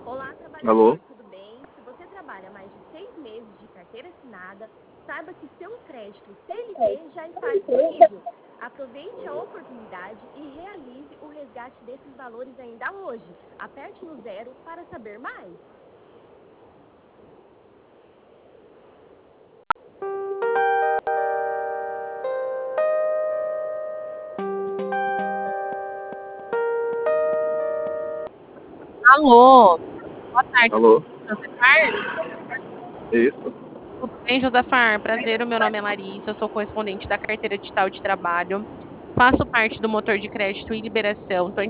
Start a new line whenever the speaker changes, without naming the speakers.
Olá,
Alô?
trabalhador, tudo bem? Se você trabalha mais de 6 meses de carteira assinada, saiba que seu crédito CLT já está disponível. Aproveite a oportunidade e realize o resgate desses valores ainda hoje. Aperte no 0 para saber mais.
Alô, boa tarde,
Alô?
Josefar.
Isso?
Tudo bem, Josefar? Prazer, o meu nome é Larissa, eu sou correspondente da Carteira Digital de Trabalho. Faço parte do motor de crédito e liberação. Estou